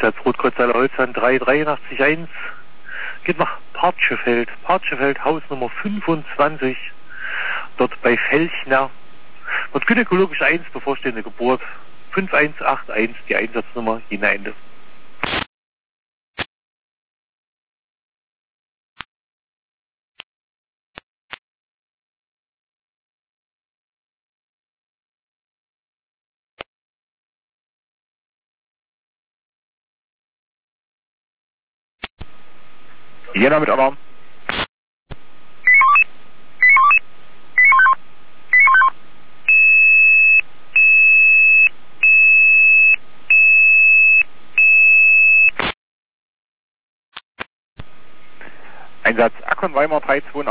Einsatz Rotkreuzhalle Holzland 383-1 geht nach Partschefeld, Hausnummer 25, dort bei Felchner. Dort gynäkologisch 1, bevorstehende Geburt, 5181, die Einsatznummer hinein. Jena mit Alarm. Einsatz Akkon Weimar 328.